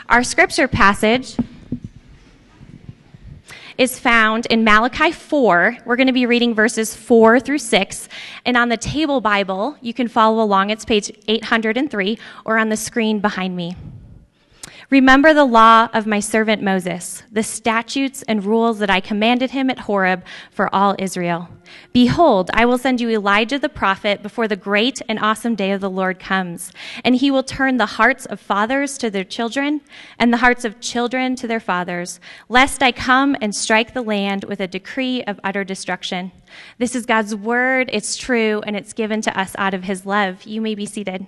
Our scripture passage is found in Malachi 4. We're going to be reading verses 4 through 6. And on the table Bible, you can follow along. It's page 803 or on the screen behind me. Remember the law of my servant Moses, the statutes and rules that I commanded him at Horeb for all Israel. Behold, I will send you Elijah the prophet before the great and awesome day of the Lord comes, and he will turn the hearts of fathers to their children and the hearts of children to their fathers, lest I come and strike the land with a decree of utter destruction. This is God's word. It's true, and it's given to us out of his love. You may be seated.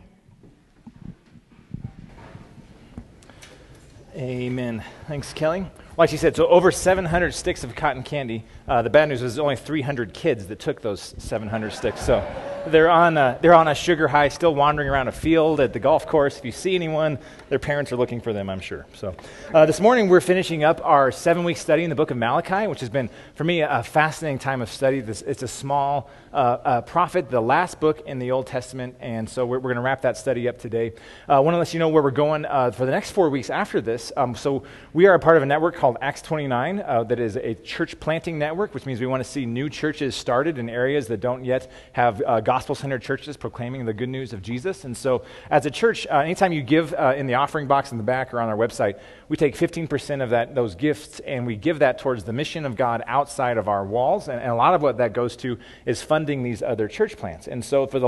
Amen. Thanks, Kelly. Like she said, so over 700 sticks of cotton candy. The bad news is only 300 kids that took those 700 sticks. So they're on a sugar high, still wandering around a field at the golf course. If you see anyone, their parents are looking for them, I'm sure. So this morning we're finishing up our 7-week study in the book of Malachi, which has been, for me, a fascinating time of study. It's a small prophet, the last book in the Old Testament, and so we're going to wrap that study up today. I want to let you know where we're going for the next 4 weeks after this. So we are a part of a network called Acts 29 that is a church planting network, which means we want to see new churches started in areas that don't yet have gospel-centered churches proclaiming the good news of Jesus. And so as a church, anytime you give in the offering box in the back or on our website, we take 15% of those gifts and we give that towards the mission of God outside of our walls. And a lot of what that goes to is funding these other church plants. And so for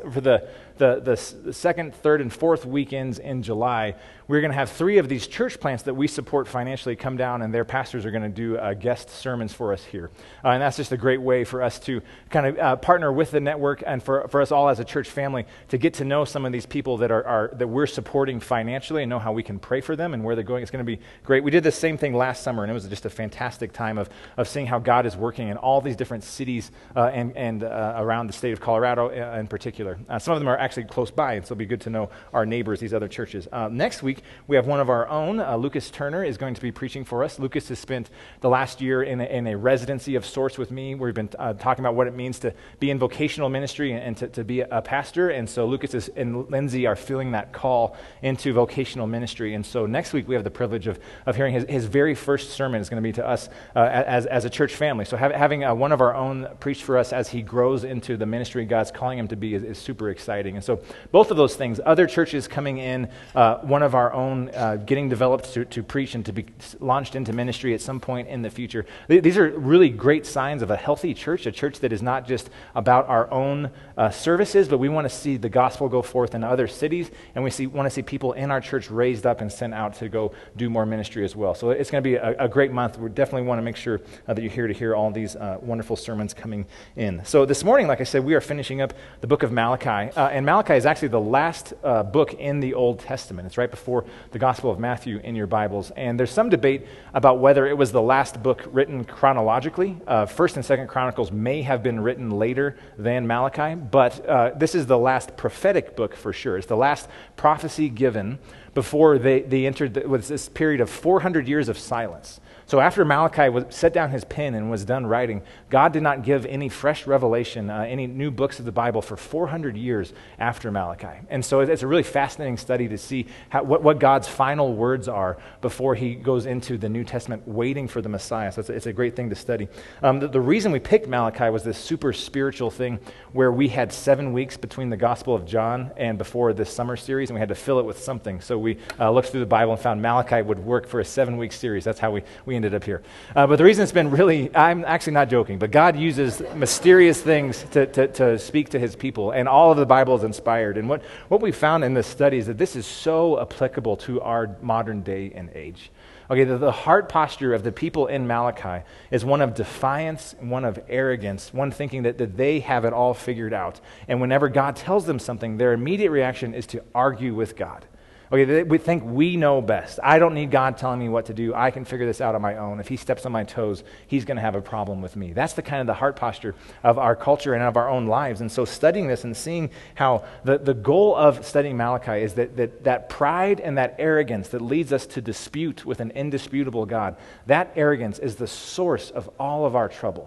the second, third, and fourth weekends in July, we're going to have 3 of these church plants that we support financially come down, and their pastors are going to do guest sermons for us here. And that's just a great way for us to kind of partner with the network and for us all as a church family to get to know some of these people that we're supporting financially and know how we can pray for them and where they're going. It's going to be great. We did the same thing last summer, and it was just a fantastic time of seeing how God is working in all these different cities and around the state of Colorado in particular. Some of them are actually close by, and so it'll be good to know our neighbors, these other churches. Next week, we have one of our own. Lucas Turner is going to be preaching for us. Lucas has spent the last year in a residency of sorts with me. We've been talking about what it means to be in vocational ministry and to be a pastor, and so Lucas and Lindsay are feeling that call into vocational ministry. And so next week, we have the privilege of hearing his very first sermon is going to be to us as a church family. So having one of our own preach for us as he grows into the ministry God's calling him to be is super exciting. And so both of those things, other churches coming in, one of our own getting developed to preach and to be launched into ministry at some point in the future. These are really great signs of a healthy church, a church that is not just about our own services, but we want to see the gospel go forth in other cities, and we want to see people in our church raised up and sent out to go do more ministry as well. So it's going to be a great month. We definitely want to make sure that you're here to hear all these wonderful sermons coming in. So this morning, like I said, we are finishing up the book of Malachi, and Malachi is actually the last book in the Old Testament. It's right before the Gospel of Matthew in your Bibles, and there's some debate about whether it was the last book written chronologically. First and Second Chronicles may have been written later than Malachi, but this is the last prophetic book for sure. It's the last prophecy given before they entered this period of 400 years of silence. So after Malachi set down his pen and was done writing, God did not give any fresh revelation, any new books of the Bible for 400 years after Malachi. And so it's a really fascinating study to see what God's final words are before he goes into the New Testament waiting for the Messiah. So it's a great thing to study. The reason we picked Malachi was this super spiritual thing where we had 7 weeks between the Gospel of John and before this summer series, and we had to fill it with something. So we looked through the Bible and found Malachi would work for a 7-week series. That's how we ended up here. But the reason it's been I'm actually not joking, but God uses mysterious things to speak to his people, and all of the Bible is inspired. And what we found in this study is that this is so applicable to our modern day and age. Okay, the heart posture of the people in Malachi is one of defiance, one of arrogance, one thinking that they have it all figured out. And whenever God tells them something, their immediate reaction is to argue with God. Okay, we think we know best. I don't need God telling me what to do. I can figure this out on my own. If he steps on my toes, he's going to have a problem with me. That's the kind of the heart posture of our culture and of our own lives. And so studying this and seeing how the goal of studying Malachi is that pride and that arrogance that leads us to dispute with an indisputable God, that arrogance is the source of all of our trouble.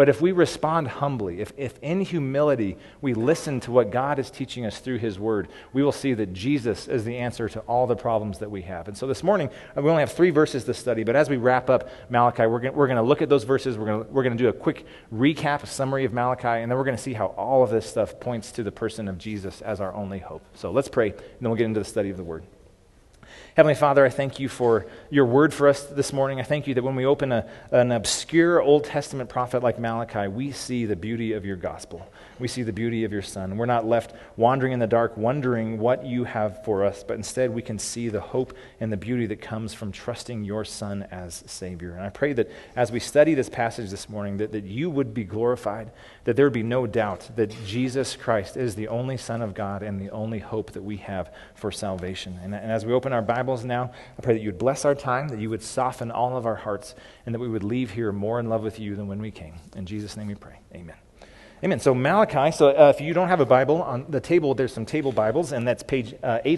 But if we respond humbly, if in humility we listen to what God is teaching us through his word, we will see that Jesus is the answer to all the problems that we have. And so this morning, we only have 3 verses to study, but as we wrap up Malachi, we're going to look at those verses. We're going to do a quick recap, a summary of Malachi, and then we're going to see how all of this stuff points to the person of Jesus as our only hope. So let's pray, and then we'll get into the study of the word. Heavenly Father, I thank you for your word for us this morning. I thank you that when we open an obscure Old Testament prophet like Malachi, we see the beauty of your gospel. We see the beauty of your Son. We're not left wandering in the dark, wondering what you have for us, but instead we can see the hope and the beauty that comes from trusting your Son as Savior. And I pray that as we study this passage this morning, that you would be glorified, that there would be no doubt that Jesus Christ is the only Son of God and the only hope that we have for salvation. And as we open our Bibles now, I pray that you would bless our time, that you would soften all of our hearts, and that we would leave here more in love with you than when we came. In Jesus' name we pray. Amen. Amen. So Malachi, if you don't have a Bible, on the table there's some table Bibles, and that's page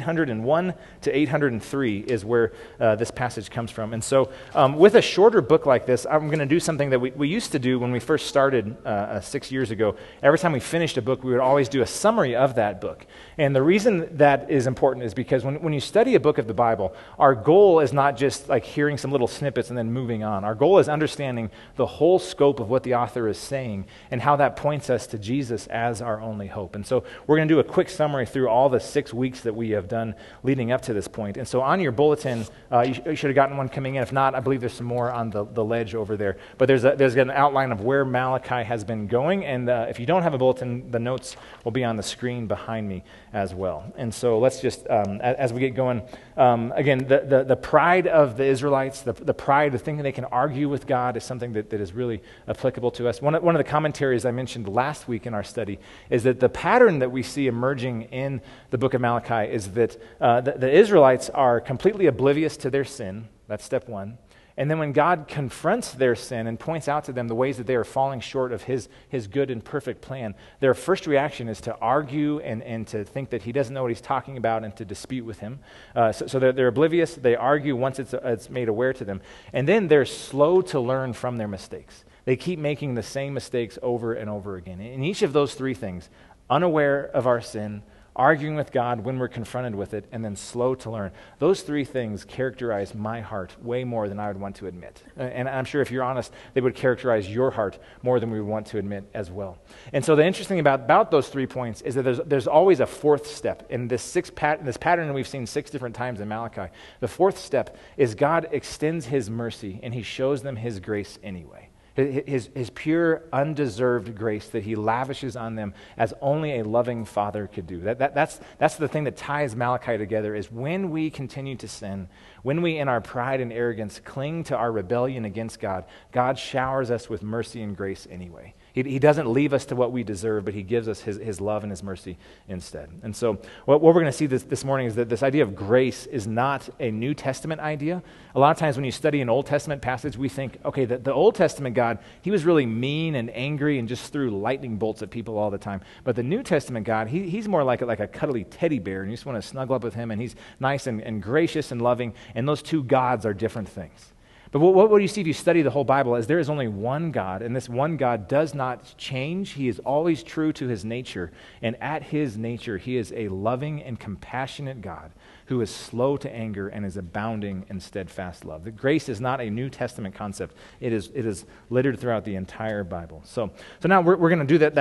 801 to 803 is where this passage comes from. And so with a shorter book like this, I'm going to do something that we used to do when we first started 6 years ago. Every time we finished a book, we would always do a summary of that book. And the reason that is important is because when you study a book of the Bible, our goal is not just like hearing some little snippets and then moving on. Our goal is understanding the whole scope of what the author is saying and how that points us to Jesus as our only hope. And so we're going to do a quick summary through all the 6 weeks that we have done leading up to this point. And so on your bulletin, you should have gotten one coming in. If not, I believe there's some more on the ledge over there. But there's an outline of where Malachi has been going. And if you don't have a bulletin, the notes will be on the screen behind me as well. And so let's just, as we get going, again, the pride of the Israelites, the pride of thinking they can argue with God is something that is really applicable to us. One of the commentaries I mentioned last week in our study is that the pattern that we see emerging in the book of Malachi is that the Israelites are completely oblivious to their sin. That's step one. And then when God confronts their sin and points out to them the ways that they are falling short of his good and perfect plan, their first reaction is to argue and to think that he doesn't know what he's talking about and to dispute with him. So they're oblivious. They argue once it's made aware to them. And then they're slow to learn from their mistakes. They keep making the same mistakes over and over again. In each of those 3 things, unaware of our sin, arguing with God when we're confronted with it, and then slow to learn. Those 3 things characterize my heart way more than I would want to admit. And I'm sure if you're honest, they would characterize your heart more than we would want to admit as well. And so the interesting about those 3 points is that there's always a 4th step. In this pattern that we've seen 6 different times in Malachi, the 4th step is God extends his mercy and he shows them his grace anyway. His pure, undeserved grace that he lavishes on them as only a loving father could do. That's the thing that ties Malachi together, is when we continue to sin, when we in our pride and arrogance cling to our rebellion against God, God showers us with mercy and grace anyway. He doesn't leave us to what we deserve, but he gives us his love and his mercy instead. And so what we're going to see this morning is that this idea of grace is not a New Testament idea. A lot of times when you study an Old Testament passage, we think, okay, the Old Testament God, he was really mean and angry and just threw lightning bolts at people all the time. But the New Testament God, he's more like a cuddly teddy bear, and you just want to snuggle up with him, and he's nice and gracious and loving, and those 2 gods are different things. But what do you see if you study the whole Bible is there is only one God, and this one God does not change. He is always true to his nature, and at his nature, he is a loving and compassionate God who is slow to anger and is abounding in steadfast love. The grace is not a New Testament concept. It is littered throughout the entire Bible. So now we're going to do the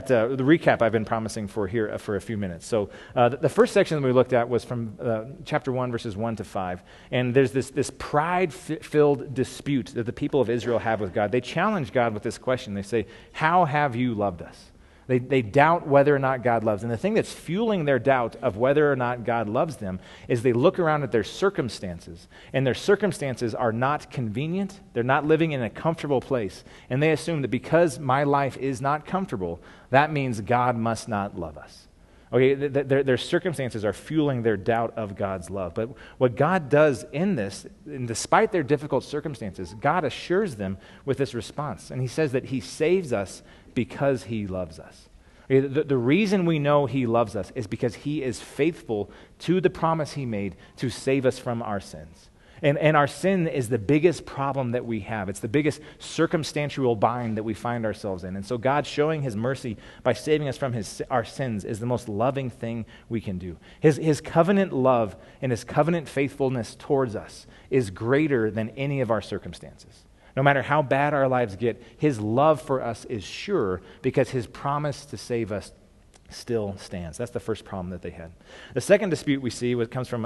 recap I've been promising for here for a few minutes. So the first section that we looked at was from chapter 1, verses 1 to 5. And there's this pride-filled dispute that the people of Israel have with God. They challenge God with this question. They say, "How have you loved us?" They doubt whether or not God loves them. And the thing that's fueling their doubt of whether or not God loves them is they look around at their circumstances, and their circumstances are not convenient. They're not living in a comfortable place. And they assume that because my life is not comfortable, that means God must not love us. Okay, their circumstances are fueling their doubt of God's love. But what God does in this, and despite their difficult circumstances, God assures them with this response. And he says that he saves us because he loves us. Okay, the reason we know he loves us is because he is faithful to the promise he made to save us from our sins. And our sin is the biggest problem that we have. It's the biggest circumstantial bind that we find ourselves in. And so God showing his mercy by saving us from our sins is the most loving thing we can do. His covenant love and his covenant faithfulness towards us is greater than any of our circumstances. No matter how bad our lives get, his love for us is sure because his promise to save us still stands. That's the first problem that they had. The second dispute we see comes from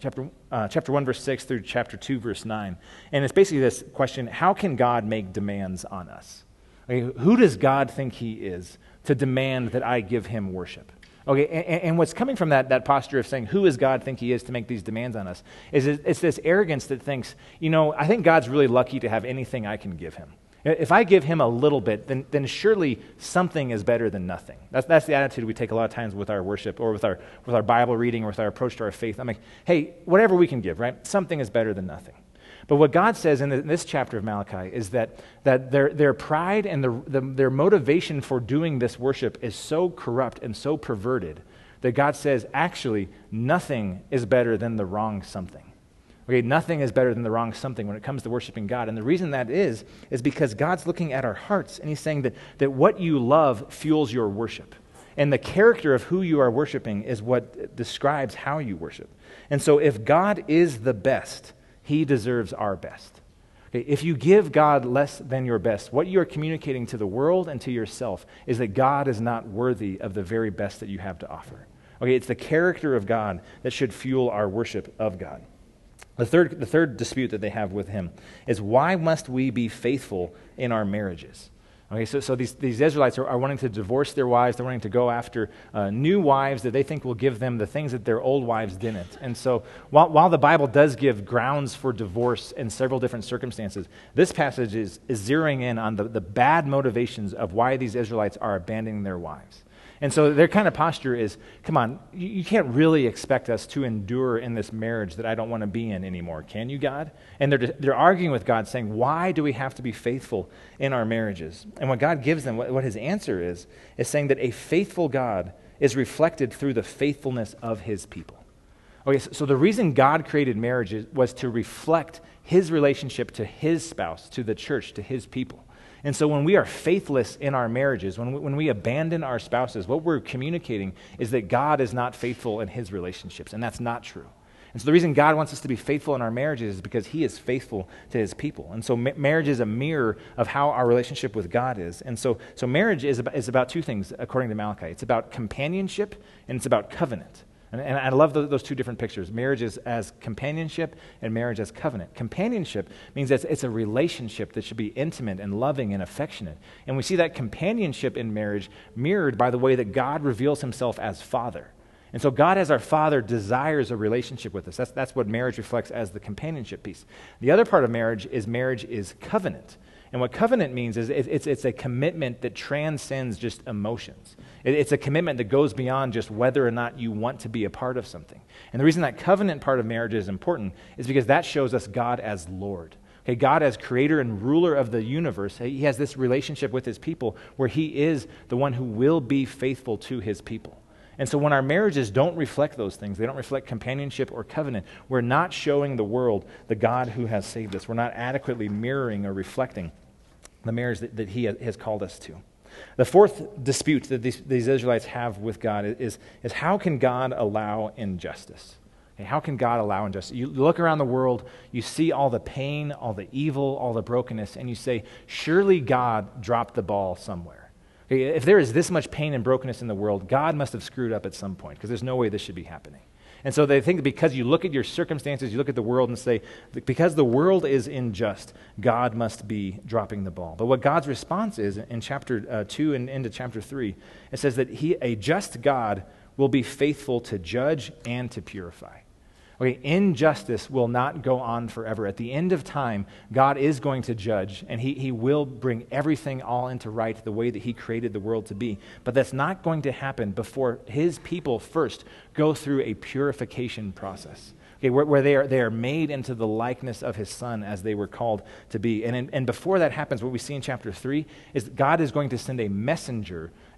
chapter 1, verse 6 through chapter 2, verse 9. And it's basically this question, how can God make demands on us? Okay, who does God think he is to demand that I give him worship? Okay, and what's coming from that posture of saying, who does God think he is to make these demands on us, is it's this arrogance that thinks, I think God's really lucky to have anything I can give him. If I give him a little bit, then surely something is better than nothing. That's the attitude we take a lot of times with our worship or with our Bible reading or with our approach to our faith. I'm like, hey, whatever we can give, right? Something is better than nothing. But what God says in this chapter of Malachi is that their pride and their motivation for doing this worship is so corrupt and so perverted that God says, actually, nothing is better than the wrong something. Okay, nothing is better than the wrong something when it comes to worshiping God. And the reason that is because God's looking at our hearts, and he's saying that what you love fuels your worship. And the character of who you are worshiping is what describes how you worship. And so if God is the best, he deserves our best. Okay, if you give God less than your best, what you are communicating to the world and to yourself is that God is not worthy of the very best that you have to offer. Okay, it's the character of God that should fuel our worship of God. The third dispute that they have with him is, why must we be faithful in our marriages? Okay, so these Israelites are wanting to divorce their wives. They're wanting to go after new wives that they think will give them the things that their old wives didn't. And so while the Bible does give grounds for divorce in several different circumstances, this passage is zeroing in on the bad motivations of why these Israelites are abandoning their wives. And so their kind of posture is, come on, you can't really expect us to endure in this marriage that I don't want to be in anymore, can you, God? And they're arguing with God, saying, why do we have to be faithful in our marriages? And what God gives them, what his answer is saying that a faithful God is reflected through the faithfulness of his people. Okay, so the reason God created marriage was to reflect his relationship to his spouse, to the church, to his people. And so when we are faithless in our marriages, when we abandon our spouses, what we're communicating is that God is not faithful in his relationships, and that's not true. And so the reason God wants us to be faithful in our marriages is because he is faithful to his people. And so marriage is a mirror of how our relationship with God is. And so marriage is about two things, according to Malachi. It's about companionship, and it's about covenant. And I love those two different pictures. Marriage is as companionship and marriage as covenant. Companionship means that it's a relationship that should be intimate and loving and affectionate. And we see that companionship in marriage mirrored by the way that God reveals himself as Father. And so God as our Father desires a relationship with us. That's what marriage reflects as the companionship piece. The other part of marriage is covenant. And what covenant means is it's a commitment that transcends just emotions. It's a commitment that goes beyond just whether or not you want to be a part of something. And the reason that covenant part of marriage is important is because that shows us God as Lord. Okay, God as creator and ruler of the universe, he has this relationship with his people where he is the one who will be faithful to his people. And so when our marriages don't reflect those things, they don't reflect companionship or covenant, we're not showing the world the God who has saved us. We're not adequately mirroring or reflecting the marriage that he has called us to. The fourth dispute that these Israelites have with God is how can God allow injustice? Okay, how can God allow injustice? You look around the world, you see all the pain, all the evil, all the brokenness, and you say, surely God dropped the ball somewhere. Okay, if there is this much pain and brokenness in the world, God must have screwed up at some point, because there's no way this should be happening. And so they think that because you look at your circumstances, you look at the world and say, because the world is unjust, God must be dropping the ball. But what God's response is in chapter 2 and into chapter 3, it says that a just God will be faithful to judge and to purify. Okay, injustice will not go on forever. At the end of time, God is going to judge, and he will bring everything all into right the way that he created the world to be. But that's not going to happen before his people first go through a purification process. Okay, where they are made into the likeness of his Son as they were called to be. And before that happens, what we see in chapter 3 is God is going to send a messenger,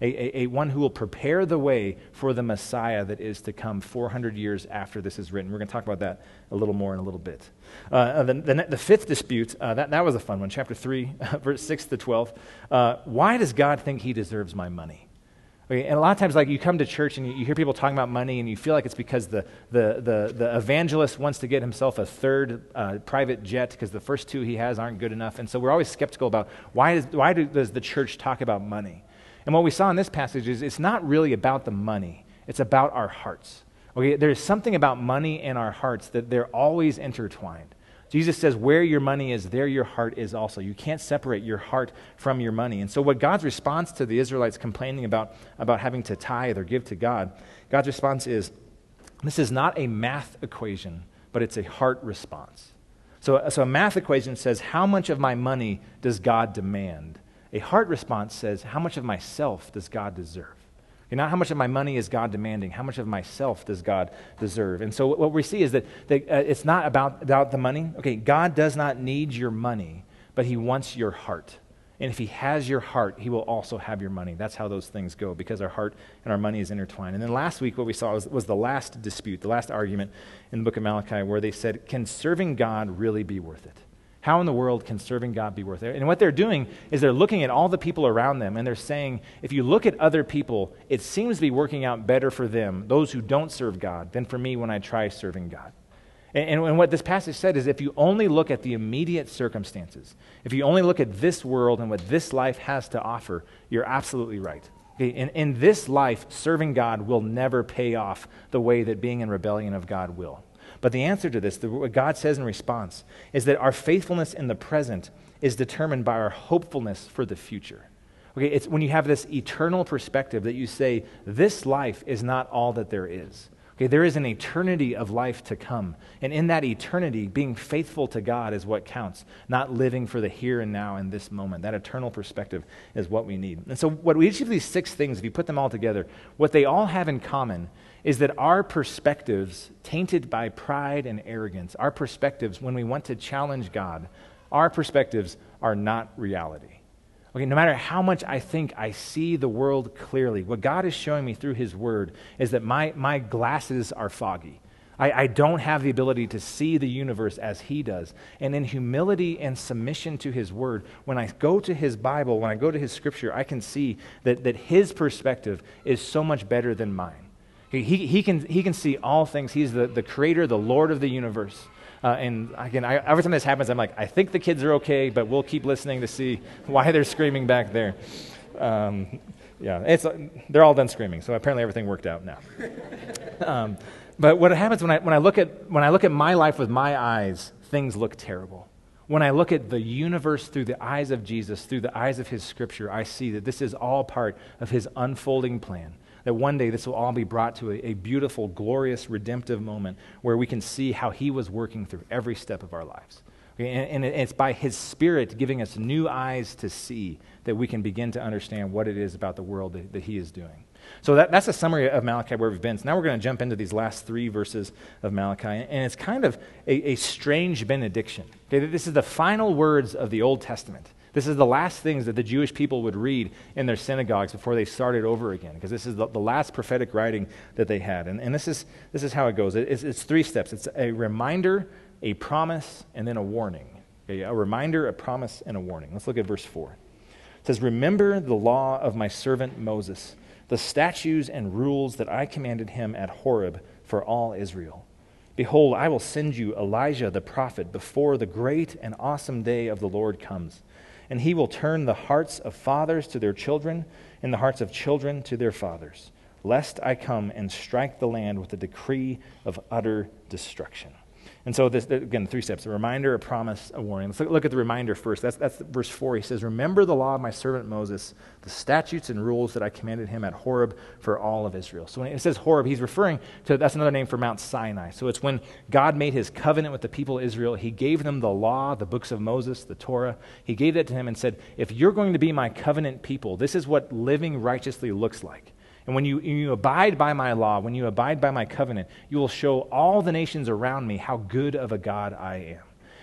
a one who will prepare the way for the Messiah that is to come 400 years after this is written. We're going to talk about that a little more in a little bit. The fifth dispute, that was a fun one, chapter 3, verse 6 to 12. Why does God think he deserves my money? Okay, and a lot of times, like, you come to church and you hear people talking about money, and you feel like it's because the evangelist wants to get himself a third private jet because the first two he has aren't good enough. And so we're always skeptical about why does the church talk about money? And what we saw in this passage is it's not really about the money. It's about our hearts. Okay, there's something about money and our hearts that they're always intertwined. Jesus says, where your money is, there your heart is also. You can't separate your heart from your money. And so what God's response to the Israelites complaining about having to tithe or give to God, God's response is, this is not a math equation, but it's a heart response. So a math equation says, how much of my money does God demand? A heart response says, how much of myself does God deserve? Not how much of my money is God demanding, how much of myself does God deserve? And so what we see is that it's not about the money. Okay, God does not need your money, but he wants your heart. And if he has your heart, he will also have your money. That's how those things go, because our heart and our money is intertwined. And then last week what we saw was the last dispute, the last argument in the book of Malachi, where they said, can serving God really be worth it? How in the world can serving God be worth it? And what they're doing is they're looking at all the people around them, and they're saying, if you look at other people, it seems to be working out better for them, those who don't serve God, than for me when I try serving God. And what this passage said is, if you only look at the immediate circumstances, if you only look at this world and what this life has to offer, you're absolutely right. Okay, in this life, serving God will never pay off the way that being in rebellion of God will. But the answer to this, what God says in response, is that our faithfulness in the present is determined by our hopefulness for the future. Okay, it's when you have this eternal perspective that you say, this life is not all that there is. Okay, there is an eternity of life to come. And in that eternity, being faithful to God is what counts, not living for the here and now in this moment. That eternal perspective is what we need. And so what each of these 6 things, if you put them all together, what they all have in common is that our perspectives, tainted by pride and arrogance, our perspectives, when we want to challenge God, our perspectives are not reality. Okay, no matter how much I think I see the world clearly, what God is showing me through his word is that my glasses are foggy. I don't have the ability to see the universe as he does. And in humility and submission to his word, when I go to his Bible, when I go to his scripture, I can see that his perspective is so much better than mine. He can see all things. He's the creator, the Lord of the universe. And again, every time this happens, I'm like, I think the kids are okay, but we'll keep listening to see why they're screaming back there. They're all done screaming, so apparently everything worked out now. But what happens when I look at my life with my eyes, things look terrible. When I look at the universe through the eyes of Jesus, through the eyes of his scripture, I see that this is all part of his unfolding plan. That one day this will all be brought to a beautiful, glorious, redemptive moment where we can see how he was working through every step of our lives. Okay, and it's by his Spirit giving us new eyes to see that we can begin to understand what it is about the world that he is doing. So that's a summary of Malachi where we've been. So now we're going to jump into these last 3 verses of Malachi. And it's kind of a strange benediction. Okay, this is the final words of the Old Testament. This is the last things that the Jewish people would read in their synagogues before they started over again, because this is the last prophetic writing that they had. And this is how it goes. It's 3 steps. It's a reminder, a promise, and then a warning. Okay, a reminder, a promise, and a warning. Let's look at verse 4. It says, remember the law of my servant Moses, the statutes and rules that I commanded him at Horeb for all Israel. Behold, I will send you Elijah the prophet before the great and awesome day of the Lord comes. And he will turn the hearts of fathers to their children, and the hearts of children to their fathers, lest I come and strike the land with a decree of utter destruction. And so this, again, 3 steps: a reminder, a promise, a warning. Let's look at the reminder first. That's verse 4. He says, remember the law of my servant Moses, the statutes and rules that I commanded him at Horeb for all of Israel. So when it says Horeb, he's referring to, that's another name for Mount Sinai. So it's when God made his covenant with the people of Israel. He gave them the law, the books of Moses, the Torah. He gave that to him and said, if you're going to be my covenant people, this is what living righteously looks like. And when you abide by my law, when you abide by my covenant, you will show all the nations around me how good of a God I am.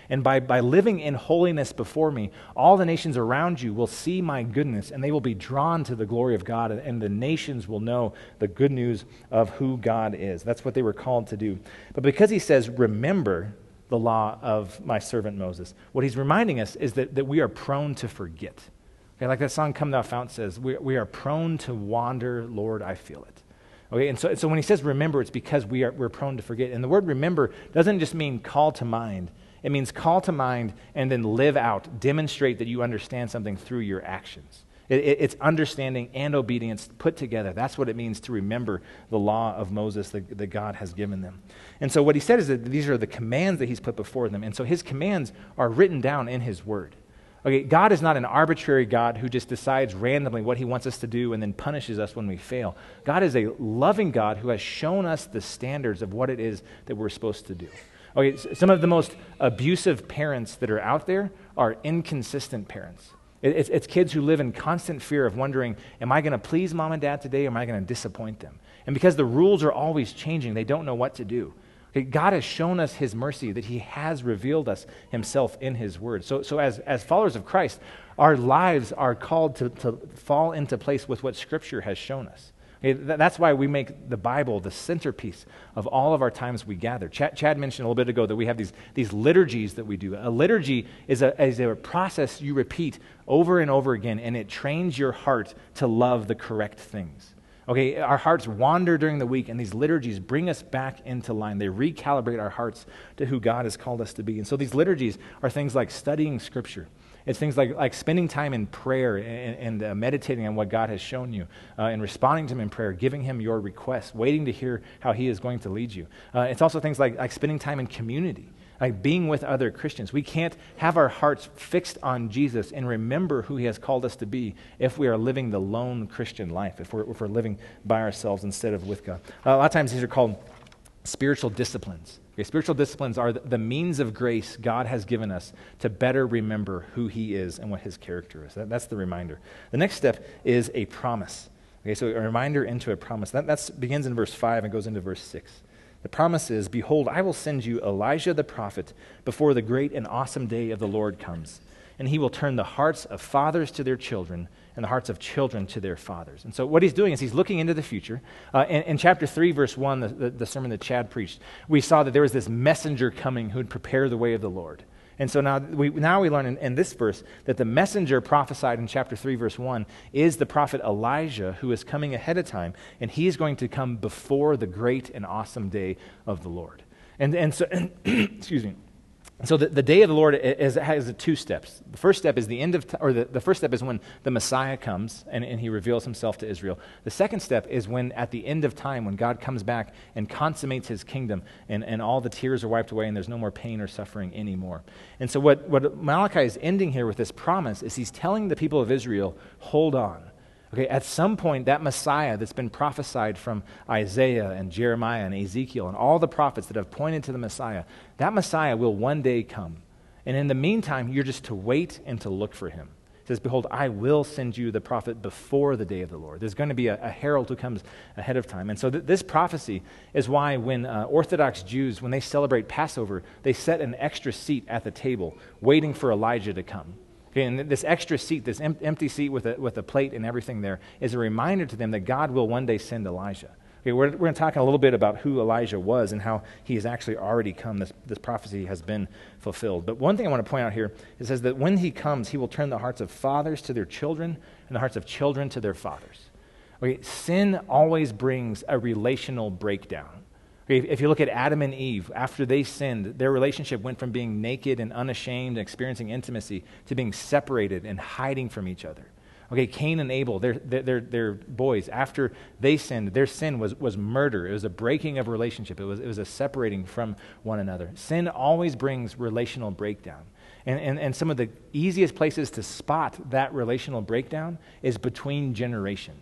And by living in holiness before me, all the nations around you will see my goodness, and they will be drawn to the glory of God, and the nations will know the good news of who God is. That's what they were called to do. But because he says, remember the law of my servant Moses, what he's reminding us is that we are prone to forget. Okay, like that song, Come Thou Fount, says, we are prone to wander, Lord, I feel it. Okay, and so when he says remember, it's because we're prone to forget. And the word remember doesn't just mean call to mind. It means call to mind and then live out, demonstrate that you understand something through your actions. It's understanding and obedience put together. That's what it means to remember the law of Moses that God has given them. And so what he said is that these are the commands that he's put before them. And so his commands are written down in his word. Okay, God is not an arbitrary God who just decides randomly what he wants us to do and then punishes us when we fail. God is a loving God who has shown us the standards of what it is that we're supposed to do. Okay, some of the most abusive parents that are out there are inconsistent parents. It's kids who live in constant fear of wondering, am I going to please mom and dad today, or am I going to disappoint them? And because the rules are always changing, they don't know what to do. Okay, God has shown us his mercy, that he has revealed us himself in his word. So as followers of Christ, our lives are called to fall into place with what Scripture has shown us. Okay, that's why we make the Bible the centerpiece of all of our times we gather. Chad mentioned a little bit ago that we have these liturgies that we do. A liturgy is a process you repeat over and over again, and it trains your heart to love the correct things. Okay, our hearts wander during the week, and these liturgies bring us back into line. They recalibrate our hearts to who God has called us to be. And so these liturgies are things like studying Scripture. It's things like spending time in prayer and meditating on what God has shown you, and responding to him in prayer, giving him your requests, waiting to hear how he is going to lead you. It's also things like spending time in community, like being with other Christians. We can't have our hearts fixed on Jesus and remember who he has called us to be if we are living the lone Christian life, if we're living by ourselves instead of with God. A lot of times these are called spiritual disciplines. Okay, spiritual disciplines are the means of grace God has given us to better remember who he is and what his character is. That's the reminder. The next step is a promise. Okay, so a reminder into a promise. That begins in verse 5 and goes into verse 6. The promise is, behold, I will send you Elijah the prophet before the great and awesome day of the Lord comes. And he will turn the hearts of fathers to their children and the hearts of children to their fathers. And so what he's doing is he's looking into the future. In chapter 3, verse 1, the sermon that Chad preached, we saw that there was this messenger coming who would prepare the way of the Lord. And so now we learn in this verse that the messenger prophesied in chapter 3, verse 1 is the prophet Elijah, who is coming ahead of time, and he is going to come before the great and awesome day of the Lord. And so, excuse me. So the day of the Lord has two steps. The first step is the first step is when the Messiah comes and he reveals himself to Israel. The second step is when at the end of time, when God comes back and consummates his kingdom and all the tears are wiped away and there's no more pain or suffering anymore. And so what Malachi is ending here with this promise is he's telling the people of Israel, hold on. Okay, at some point, that Messiah that's been prophesied from Isaiah and Jeremiah and Ezekiel and all the prophets that have pointed to the Messiah, that Messiah will one day come. And in the meantime, you're just to wait and to look for him. It says, behold, I will send you the prophet before the day of the Lord. There's going to be a herald who comes ahead of time. And so this prophecy is why when Orthodox Jews, when they celebrate Passover, they set an extra seat at the table waiting for Elijah to come. Okay, and this extra seat, this empty seat with a plate and everything there, is a reminder to them that God will one day send Elijah. Okay, we're going to talk a little bit about who Elijah was and how he has actually already come. This prophecy has been fulfilled. But one thing I want to point out here, it says that when he comes, he will turn the hearts of fathers to their children and the hearts of children to their fathers. Okay, sin always brings a relational breakdown. If you look at Adam and Eve, after they sinned, their relationship went from being naked and unashamed and experiencing intimacy to being separated and hiding from each other. Okay, Cain and Abel, they're boys. After they sinned, their sin was murder. It was a breaking of relationship. It was a separating from one another. Sin always brings relational breakdown. And some of the easiest places to spot that relational breakdown is between generations.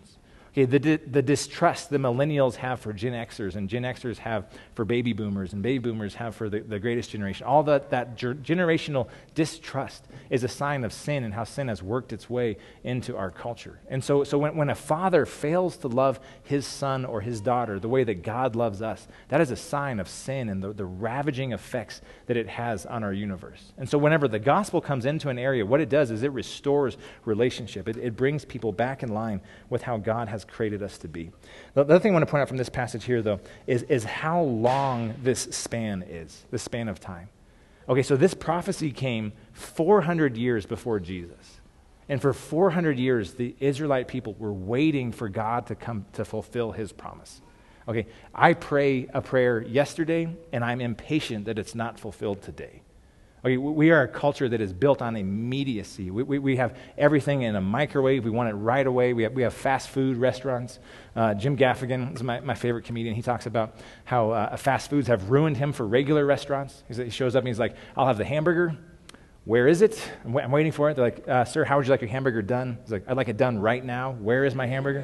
Okay, the distrust the millennials have for Gen Xers, and Gen Xers have for baby boomers, and baby boomers have for the greatest generation. All that generational distrust is a sign of sin and how sin has worked its way into our culture. And so when a father fails to love his son or his daughter the way that God loves us, that is a sign of sin and the ravaging effects that it has on our universe. And so whenever the gospel comes into an area, what it does is it restores relationship. It brings people back in line with how God has created us to be. The other thing I want to point out from this passage here, though, is how long this span is, the span of time. Okay, so this prophecy came 400 years before Jesus. And for 400 years, the Israelite people were waiting for God to come to fulfill his promise. Okay, I pray a prayer yesterday, and I'm impatient that it's not fulfilled today. Okay, we are a culture that is built on immediacy. We have everything in a microwave. We want it right away. We have fast food restaurants. Jim Gaffigan is my favorite comedian. He talks about how fast foods have ruined him for regular restaurants. He shows up and he's like, I'll have the hamburger. Where is it? I'm waiting for it. They're like, sir, how would you like your hamburger done? He's like, I'd like it done right now. Where is my hamburger?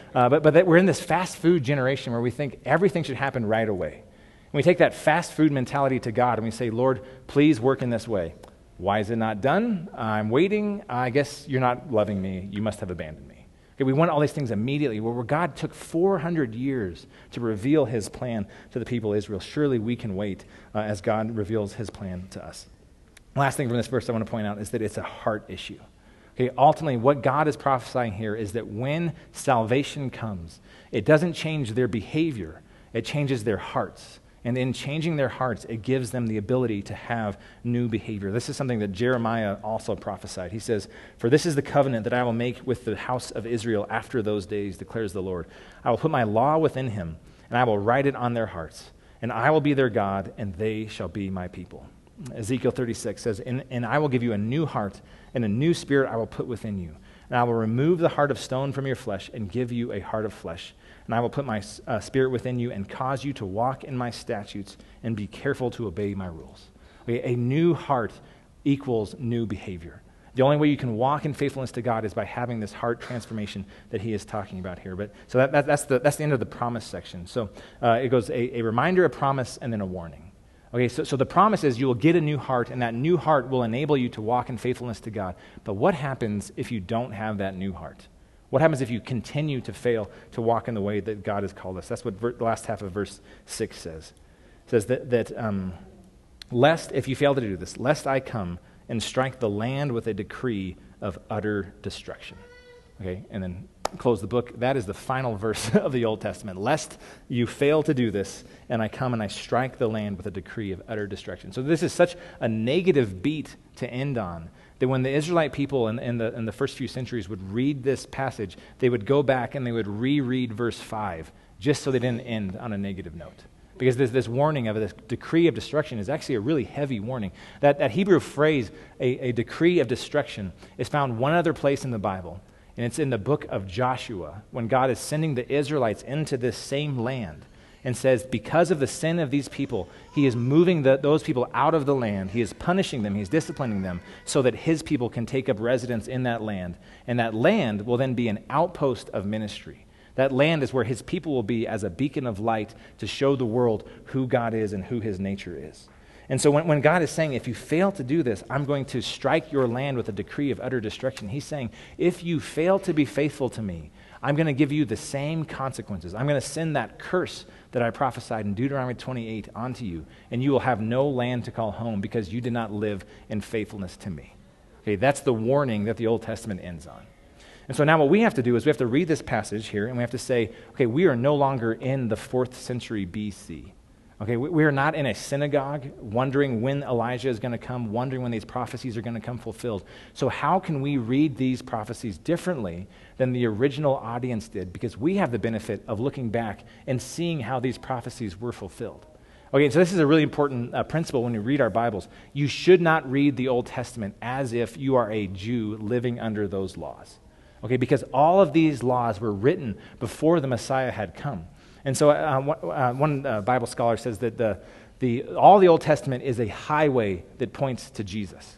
But we're in this fast food generation where we think everything should happen right away. And we take that fast food mentality to God and we say, Lord, please work in this way. Why is it not done? I'm waiting. I guess you're not loving me. You must have abandoned me. Okay, we want all these things immediately. Where God took 400 years to reveal his plan to the people of Israel. Surely we can wait as God reveals his plan to us. Last thing from this verse I want to point out is that it's a heart issue. Okay, ultimately, what God is prophesying here is that when salvation comes, it doesn't change their behavior. It changes their hearts. And in changing their hearts, it gives them the ability to have new behavior. This is something that Jeremiah also prophesied. He says, "For this is the covenant that I will make with the house of Israel after those days, declares the Lord. I will put my law within him, and I will write it on their hearts. And I will be their God, and they shall be my people." Ezekiel 36 says, and I will give you a new heart, and a new spirit I will put within you. And I will remove the heart of stone from your flesh and give you a heart of flesh. And I will put my spirit within you and cause you to walk in my statutes and be careful to obey my rules. Okay, a new heart equals new behavior. The only way you can walk in faithfulness to God is by having this heart transformation that he is talking about here. But so that's the end of the promise section. So it goes a reminder, a promise, and then a warning. Okay, so the promise is you will get a new heart, and that new heart will enable you to walk in faithfulness to God. But what happens if you don't have that new heart? What happens if you continue to fail to walk in the way that God has called us? That's what the last half of verse 6 says. It says that lest, if you fail to do this, lest I come and strike the land with a decree of utter destruction. Okay, and then close the book. That is the final verse of the Old Testament. Lest you fail to do this, and I come and I strike the land with a decree of utter destruction. So this is such a negative beat to end on that when the Israelite people in the first few centuries would read this passage, they would go back and they would reread verse 5 just so they didn't end on a negative note. Because this warning of this decree of destruction is actually a really heavy warning. That Hebrew phrase, a decree of destruction, is found one other place in the Bible. And it's in the book of Joshua, when God is sending the Israelites into this same land and says, because of the sin of these people, he is moving those people out of the land. He is punishing them. He's disciplining them so that his people can take up residence in that land. And that land will then be an outpost of ministry. That land is where his people will be as a beacon of light to show the world who God is and who his nature is. And so when God is saying, if you fail to do this, I'm going to strike your land with a decree of utter destruction, he's saying, if you fail to be faithful to me, I'm going to give you the same consequences. I'm going to send that curse that I prophesied in Deuteronomy 28 onto you, and you will have no land to call home because you did not live in faithfulness to me. Okay, that's the warning that the Old Testament ends on. And so now what we have to do is we have to read this passage here, and we have to say, okay, we are no longer in the 4th century BC. Okay, we are not in a synagogue wondering when Elijah is going to come, wondering when these prophecies are going to come fulfilled. So how can we read these prophecies differently than the original audience did? Because we have the benefit of looking back and seeing how these prophecies were fulfilled. Okay, so this is a really important principle when you read our Bibles. You should not read the Old Testament as if you are a Jew living under those laws. Okay, because all of these laws were written before the Messiah had come. And so one Bible scholar says that all the Old Testament is a highway that points to Jesus.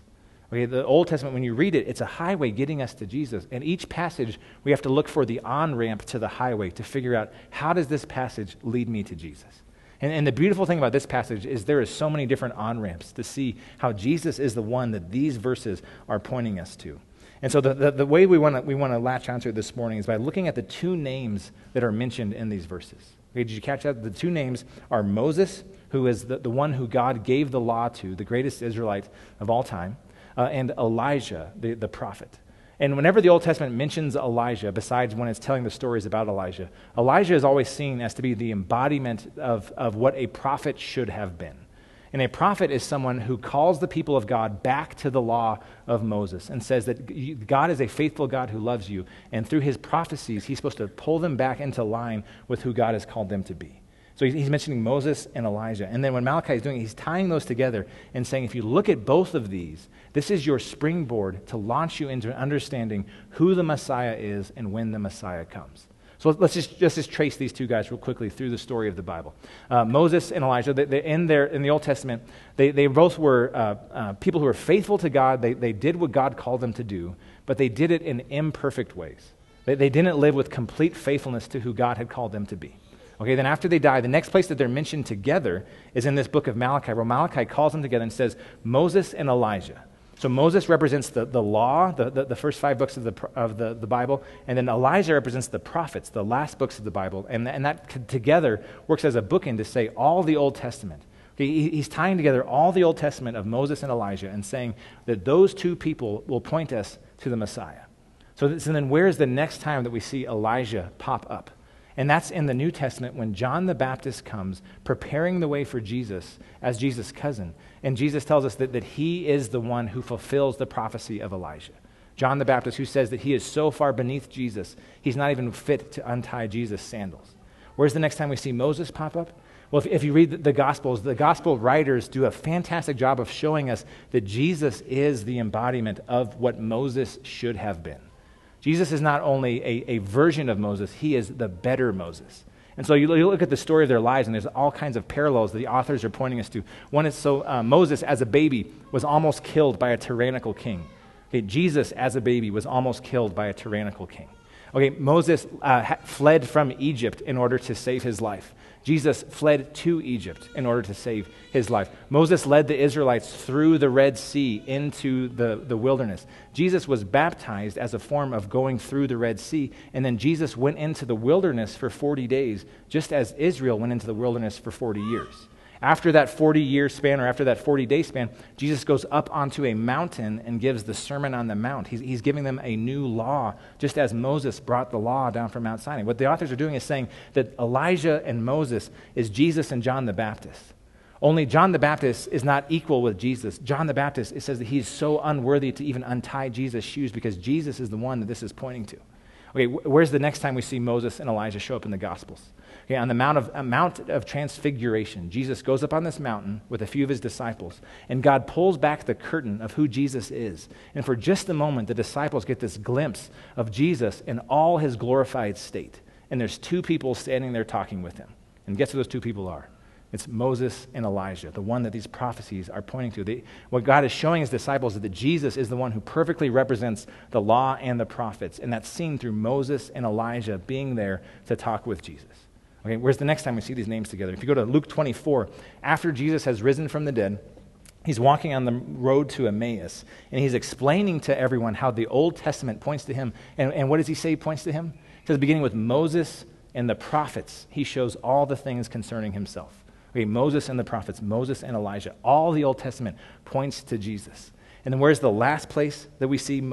Okay, the Old Testament, when you read it, it's a highway getting us to Jesus. And each passage, we have to look for the on-ramp to the highway to figure out, how does this passage lead me to Jesus? And the beautiful thing about this passage is there is so many different on-ramps to see how Jesus is the one that these verses are pointing us to. And so the way we want to latch onto it this morning is by looking at the two names that are mentioned in these verses. Okay, did you catch that? The two names are Moses, who is the one who God gave the law to, the greatest Israelite of all time, and Elijah, the prophet. And whenever the Old Testament mentions Elijah, besides when it's telling the stories about Elijah, Elijah is always seen as to be the embodiment of what a prophet should have been. And a prophet is someone who calls the people of God back to the law of Moses and says that God is a faithful God who loves you, and through his prophecies, he's supposed to pull them back into line with who God has called them to be. So he's mentioning Moses and Elijah. And then when Malachi is doing it, he's tying those together and saying, if you look at both of these, this is your springboard to launch you into understanding who the Messiah is and when the Messiah comes. So let's just trace these two guys real quickly through the story of the Bible. Moses and Elijah, in the Old Testament, they both were people who were faithful to God. They did what God called them to do, but they did it in imperfect ways. They didn't live with complete faithfulness to who God had called them to be. Okay, then after they die, the next place that they're mentioned together is in this book of Malachi, where Malachi calls them together and says, Moses and Elijah. So Moses represents the law, the first 5 books of the Bible, and then Elijah represents the prophets, the last books of the Bible, and that together works as a bookend to say all the Old Testament. Okay, he's tying together all the Old Testament of Moses and Elijah and saying that those two people will point us to the Messiah. So then where's the next time that we see Elijah pop up? And that's in the New Testament when John the Baptist comes preparing the way for Jesus as Jesus' cousin. And Jesus tells us that he is the one who fulfills the prophecy of Elijah. John the Baptist, who says that he is so far beneath Jesus, he's not even fit to untie Jesus' sandals. Where's the next time we see Moses pop up? Well, if you read the Gospels, the Gospel writers do a fantastic job of showing us that Jesus is the embodiment of what Moses should have been. Jesus is not only a version of Moses, he is the better Moses. And so you look at the story of their lives, and there's all kinds of parallels that the authors are pointing us to. One is Moses, as a baby, was almost killed by a tyrannical king. Okay, Jesus, as a baby, was almost killed by a tyrannical king. Okay, Moses fled from Egypt in order to save his life. Jesus fled to Egypt in order to save his life. Moses led the Israelites through the Red Sea into the wilderness. Jesus was baptized as a form of going through the Red Sea, and then Jesus went into the wilderness for 40 days, just as Israel went into the wilderness for 40 years. After that 40-year span, or after that 40-day span, Jesus goes up onto a mountain and gives the Sermon on the Mount. He's giving them a new law, just as Moses brought the law down from Mount Sinai. What the authors are doing is saying that Elijah and Moses is Jesus and John the Baptist. Only John the Baptist is not equal with Jesus. John the Baptist, it says that he's so unworthy to even untie Jesus' shoes because Jesus is the one that this is pointing to. Okay, where's the next time we see Moses and Elijah show up in the Gospels? Okay, on the Mount of Transfiguration, Jesus goes up on this mountain with a few of his disciples, and God pulls back the curtain of who Jesus is. And for just a moment, the disciples get this glimpse of Jesus in all his glorified state. And there's two people standing there talking with him. And guess who those two people are? It's Moses and Elijah, the one that these prophecies are pointing to. What God is showing his disciples is that Jesus is the one who perfectly represents the law and the prophets, and that's seen through Moses and Elijah being there to talk with Jesus. Okay, where's the next time we see these names together? If you go to Luke 24, after Jesus has risen from the dead, he's walking on the road to Emmaus, and he's explaining to everyone how the Old Testament points to him. And what does he say points to him? He says, beginning with Moses and the prophets, he shows all the things concerning himself. Okay, Moses and the prophets, Moses and Elijah, all the Old Testament points to Jesus. And then where's the last place that we see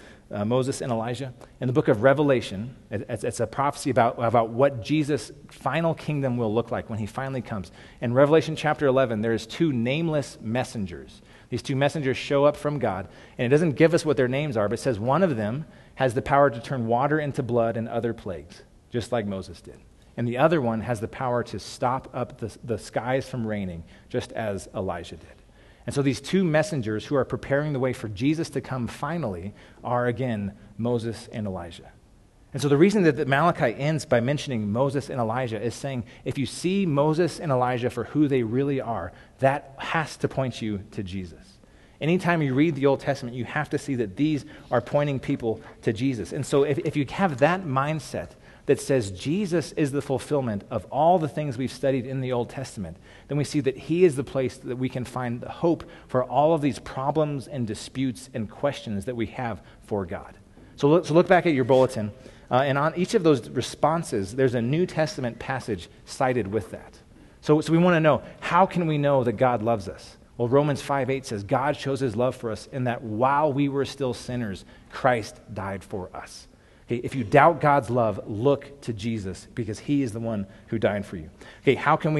Moses and Elijah? In the book of Revelation. It's a prophecy about what Jesus' final kingdom will look like when he finally comes. In Revelation chapter 11, there's two nameless messengers. These two messengers show up from God, and it doesn't give us what their names are, but it says one of them has the power to turn water into blood and other plagues, just like Moses did. And the other one has the power to stop up the skies from raining, just as Elijah did. And so these two messengers who are preparing the way for Jesus to come finally are, again, Moses and Elijah. And so the reason that Malachi ends by mentioning Moses and Elijah is saying, if you see Moses and Elijah for who they really are, that has to point you to Jesus. Anytime you read the Old Testament, you have to see that these are pointing people to Jesus. And so if you have that mindset that says Jesus is the fulfillment of all the things we've studied in the Old Testament, then we see that he is the place that we can find hope for all of these problems and disputes and questions that we have for God. So look back at your bulletin, and on each of those responses, there's a New Testament passage cited with that. So we want to know, how can we know that God loves us? Well, Romans 5:8 says, God shows his love for us in that while we were still sinners, Christ died for us. Okay, if you doubt God's love, look to Jesus, because he is the one who died for you. Okay,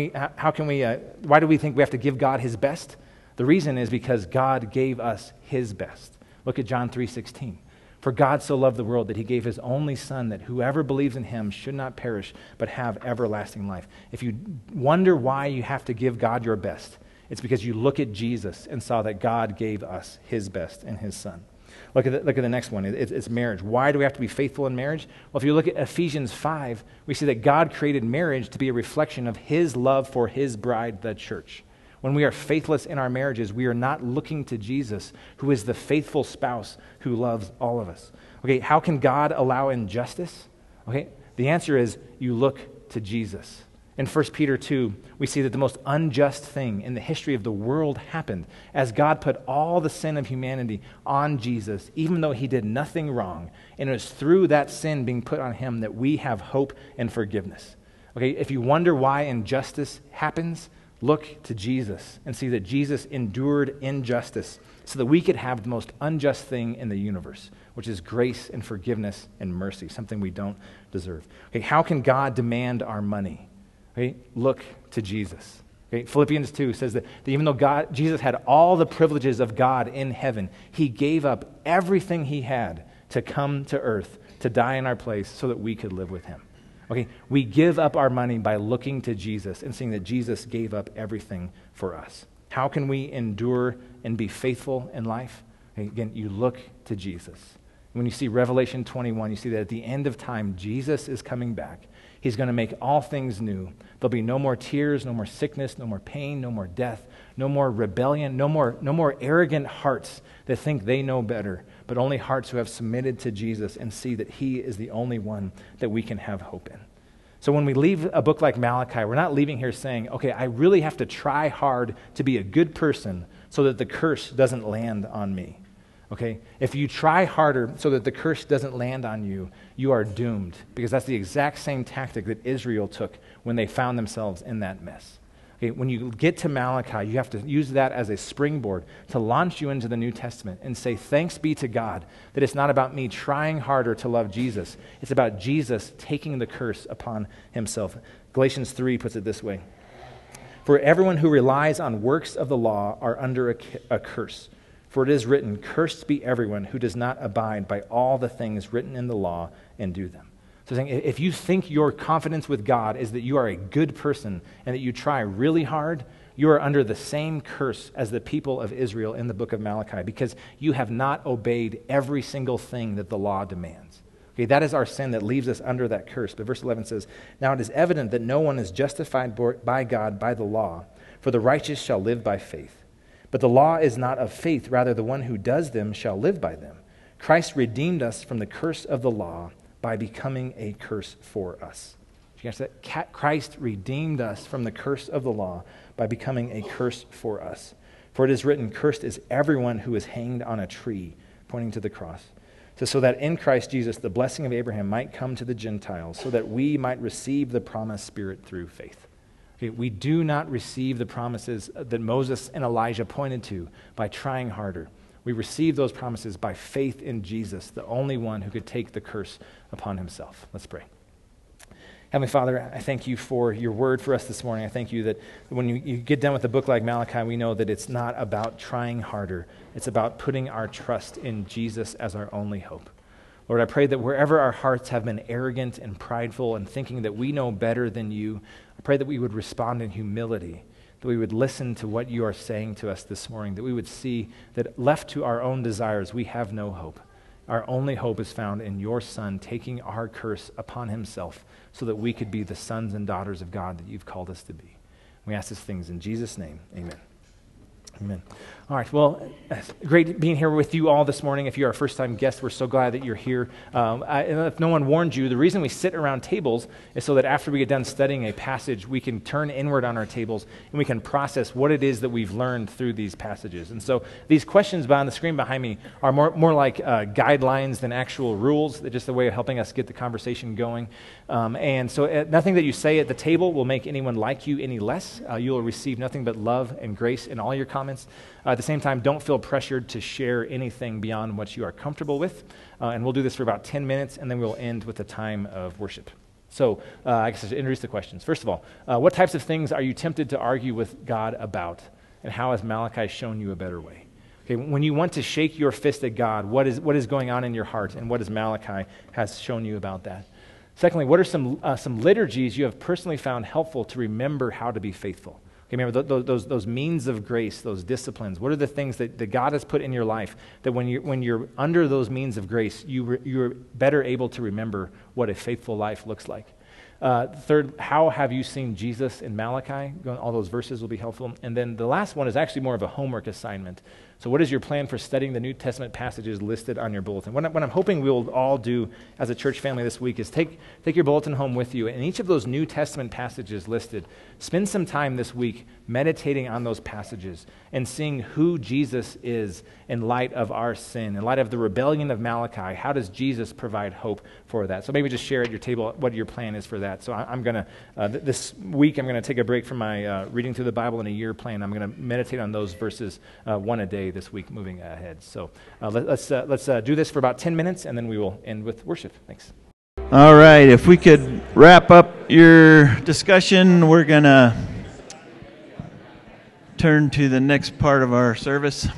why do we think we have to give God his best? The reason is because God gave us his best. Look at John 3:16. For God so loved the world that he gave his only Son, that whoever believes in him should not perish, but have everlasting life. If you wonder why you have to give God your best, it's because you look at Jesus and saw that God gave us his best in his Son. Look at the next one. It's marriage. Why do we have to be faithful in marriage? Well, if you look at Ephesians 5, we see that God created marriage to be a reflection of his love for his bride, the church. When we are faithless in our marriages, we are not looking to Jesus, who is the faithful spouse who loves all of us. Okay, how can God allow injustice? Okay, the answer is you look to Jesus. In 1 Peter 2, we see that the most unjust thing in the history of the world happened as God put all the sin of humanity on Jesus, even though he did nothing wrong. And it was through that sin being put on him that we have hope and forgiveness. Okay, if you wonder why injustice happens, look to Jesus and see that Jesus endured injustice so that we could have the most unjust thing in the universe, which is grace and forgiveness and mercy, something we don't deserve. Okay, how can God demand our money? Okay, look to Jesus. Okay, Philippians 2 says that even though Jesus had all the privileges of God in heaven, he gave up everything he had to come to earth, to die in our place so that we could live with him. Okay, we give up our money by looking to Jesus and seeing that Jesus gave up everything for us. How can we endure and be faithful in life? Okay, again, you look to Jesus. When you see Revelation 21, you see that at the end of time, Jesus is coming back. He's going to make all things new. There'll be no more tears, no more sickness, no more pain, no more death, no more rebellion, no more arrogant hearts that think they know better, but only hearts who have submitted to Jesus and see that he is the only one that we can have hope in. So when we leave a book like Malachi, we're not leaving here saying, okay, I really have to try hard to be a good person so that the curse doesn't land on me. Okay? If you try harder so that the curse doesn't land on you, you are doomed, because that's the exact same tactic that Israel took when they found themselves in that mess. Okay? When you get to Malachi, you have to use that as a springboard to launch you into the New Testament and say, thanks be to God that it's not about me trying harder to love Jesus. It's about Jesus taking the curse upon himself. Galatians 3 puts it this way: for everyone who relies on works of the law are under a curse. For it is written, cursed be everyone who does not abide by all the things written in the law and do them. So saying, if you think your confidence with God is that you are a good person and that you try really hard, you are under the same curse as the people of Israel in the book of Malachi, because you have not obeyed every single thing that the law demands. Okay, that is our sin that leaves us under that curse. But verse 11 says, now it is evident that no one is justified by God by the law, for the righteous shall live by faith. But the law is not of faith, rather the one who does them shall live by them. Christ redeemed us from the curse of the law by becoming a curse for us. Did you catch that? Christ redeemed us from the curse of the law by becoming a curse for us. For it is written, cursed is everyone who is hanged on a tree, pointing to the cross. So that in Christ Jesus the blessing of Abraham might come to the Gentiles, so that we might receive the promised Spirit through faith. Okay, we do not receive the promises that Moses and Elijah pointed to by trying harder. We receive those promises by faith in Jesus, the only one who could take the curse upon himself. Let's pray. Heavenly Father, I thank you for your word for us this morning. I thank you that when you get done with a book like Malachi, we know that it's not about trying harder. It's about putting our trust in Jesus as our only hope. Lord, I pray that wherever our hearts have been arrogant and prideful and thinking that we know better than you, I pray that we would respond in humility, that we would listen to what you are saying to us this morning, that we would see that left to our own desires, we have no hope. Our only hope is found in your Son taking our curse upon himself so that we could be the sons and daughters of God that you've called us to be. We ask these things in Jesus' name. Amen. Amen. All right. Well, great being here with you all this morning. If you're our first-time guest, we're so glad that you're here. And if no one warned you, the reason we sit around tables is so that after we get done studying a passage, we can turn inward on our tables and we can process what it is that we've learned through these passages. And so these questions on the screen behind me are more like guidelines than actual rules. They're just a way of helping us get the conversation going. And so nothing that you say at the table will make anyone like you any less. You will receive nothing but love and grace in all your comments. At the same time, don't feel pressured to share anything beyond what you are comfortable with. And we'll do this for about 10 minutes, and then we'll end with a time of worship. So I guess I should introduce the questions. First of all, what types of things are you tempted to argue with God about? And how has Malachi shown you a better way? Okay, when you want to shake your fist at God, what is going on in your heart, and what has Malachi has shown you about that? Secondly, what are some liturgies you have personally found helpful to remember how to be faithful? Okay, remember those means of grace, those disciplines. What are the things that God has put in your life that when you're under those means of grace, you're better able to remember what a faithful life looks like? Third, how have you seen Jesus in Malachi? All those verses will be helpful. And then the last one is actually more of a homework assignment. So what is your plan for studying the New Testament passages listed on your bulletin? What I'm hoping we'll all do as a church family this week is take your bulletin home with you, and each of those New Testament passages listed, spend some time this week meditating on those passages and seeing who Jesus is in light of our sin, in light of the rebellion of Malachi. How does Jesus provide hope for that? So maybe just share at your table what your plan is for that. So I'm going to, this week, I'm going to take a break from my reading through the Bible in a year plan. I'm going to meditate on those verses one a day this week moving ahead. So let's do this for about 10 minutes, and then we will end with worship. Thanks. All right, if we could wrap up your discussion, we're going to turn to the next part of our service.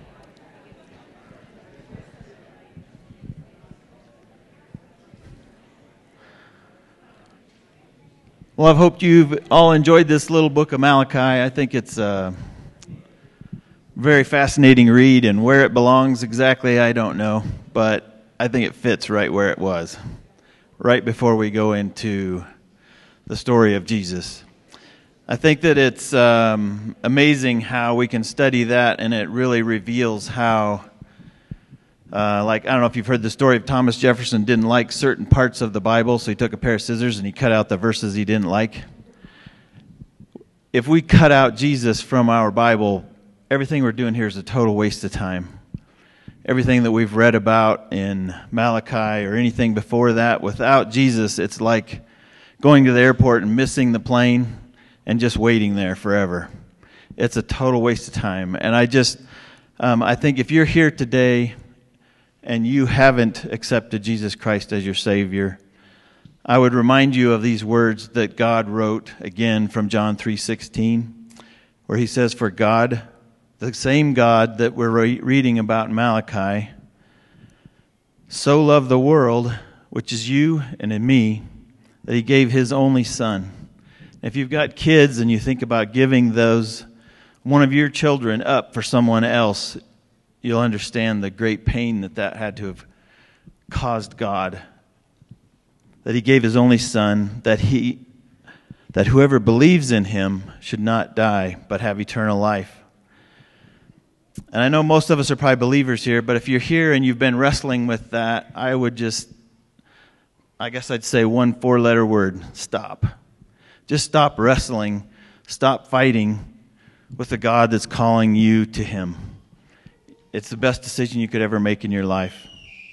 Well, I've hoped you've all enjoyed this little book of Malachi. I think it's a very fascinating read, and where it belongs exactly, I don't know, but I think it fits right where it was, right before we go into the story of Jesus. I think that it's amazing how we can study that, and it really reveals how, I don't know if you've heard the story of Thomas Jefferson didn't like certain parts of the Bible, so he took a pair of scissors and he cut out the verses he didn't like. If we cut out Jesus from our Bible, everything we're doing here is a total waste of time. Everything that we've read about in Malachi or anything before that, without Jesus, it's like going to the airport and missing the plane and just waiting there forever. It's a total waste of time. And I think if you're here today and you haven't accepted Jesus Christ as your Savior, I would remind you of these words that God wrote again from John 3:16, where he says, "For God, the same God that we're reading about in Malachi, so loved the world, which is you and in me, that he gave his only Son." If you've got kids and you think about giving one of your children up for someone else, you'll understand the great pain that had to have caused God. That he gave his only Son, that whoever believes in him should not die, but have eternal life. And I know most of us are probably believers here, but if you're here and you've been wrestling with that, I guess I'd say one 4-letter word: stop. Just stop wrestling. Stop fighting with the God that's calling you to him. It's the best decision you could ever make in your life.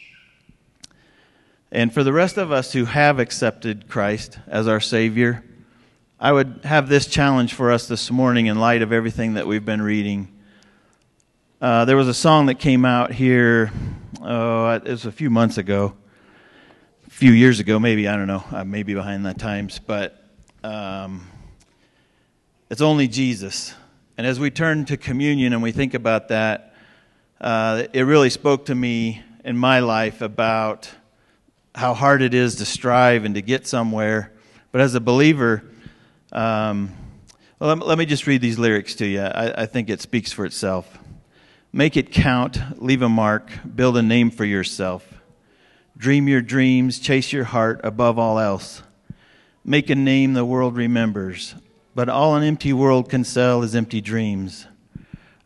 And for the rest of us who have accepted Christ as our Savior, I would have this challenge for us this morning in light of everything that we've been reading. There was a song that came out here, it was a few months ago, a few years ago maybe, I don't know, I may be behind that times, but it's Only Jesus. And as we turn to communion and we think about that, it really spoke to me in my life about how hard it is to strive and to get somewhere. But as a believer, let me just read these lyrics to you. I think it speaks for itself. Make it count, leave a mark, build a name for yourself. Dream your dreams, chase your heart above all else. Make a name the world remembers, but all an empty world can sell is empty dreams.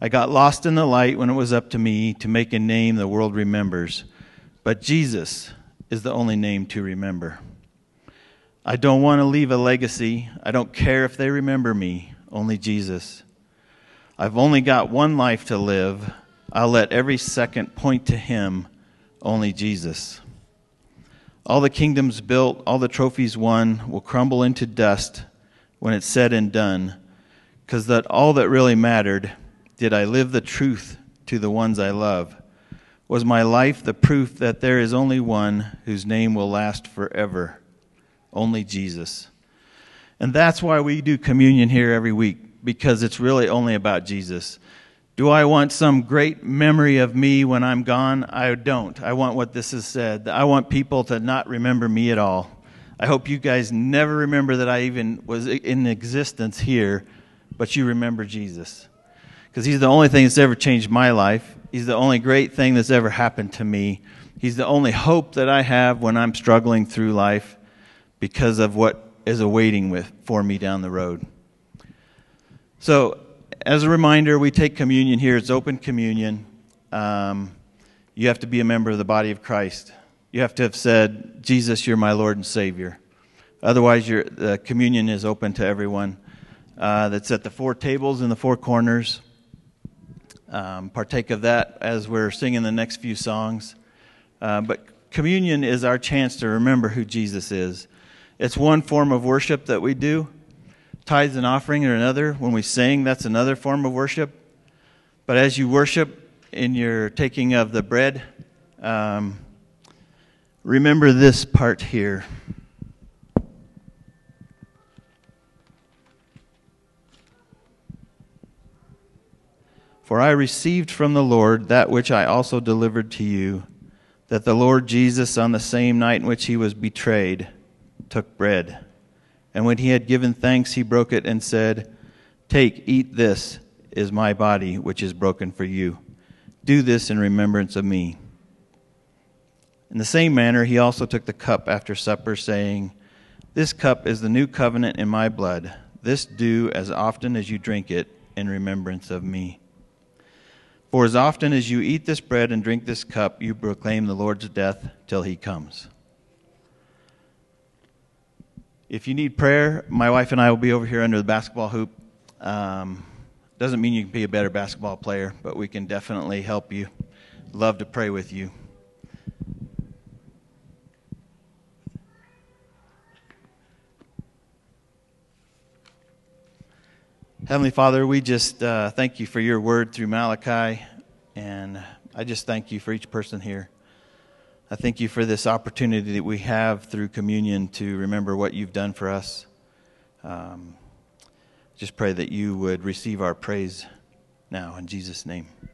I got lost in the light when it was up to me to make a name the world remembers. But Jesus is the only name to remember. I don't want to leave a legacy. I don't care if they remember me, only Jesus. I've only got one life to live. I'll let every second point to him, only Jesus. All the kingdoms built, all the trophies won will crumble into dust when it's said and done, because that all that really mattered, did I live the truth to the ones I love? Was my life the proof that there is only one whose name will last forever? Only Jesus. And that's why we do communion here every week, because it's really only about Jesus. Do I want some great memory of me when I'm gone? I don't. I want what this has said. I want people to not remember me at all. I hope you guys never remember that I even was in existence here, but you remember Jesus. Because he's the only thing that's ever changed my life. He's the only great thing that's ever happened to me. He's the only hope that I have when I'm struggling through life because of what is awaiting for me down the road. So, as a reminder, we take communion here. It's open communion. You have to be a member of the body of Christ. You have to have said, Jesus, you're my Lord and Savior. Otherwise, the communion is open to everyone. That's at the 4 tables in the 4 corners. Partake of that as we're singing the next few songs. But communion is our chance to remember who Jesus is. It's one form of worship that we do. Tithes and offering are another. When we sing, that's another form of worship. But as you worship in your taking of the bread, remember this part here. For I received from the Lord that which I also delivered to you, that the Lord Jesus, on the same night in which he was betrayed, took bread. And when he had given thanks, he broke it and said, Take, eat, this is my body, which is broken for you. Do this in remembrance of me. In the same manner, he also took the cup after supper, saying, This cup is the new covenant in my blood. This do as often as you drink it in remembrance of me. For as often as you eat this bread and drink this cup, you proclaim the Lord's death till he comes. If you need prayer, my wife and I will be over here under the basketball hoop. Doesn't mean you can be a better basketball player, but we can definitely help you. Love to pray with you. Heavenly Father, we just thank you for your word through Malachi, and I just thank you for each person here. I thank you for this opportunity that we have through communion to remember what you've done for us. Just pray that you would receive our praise now in Jesus' name.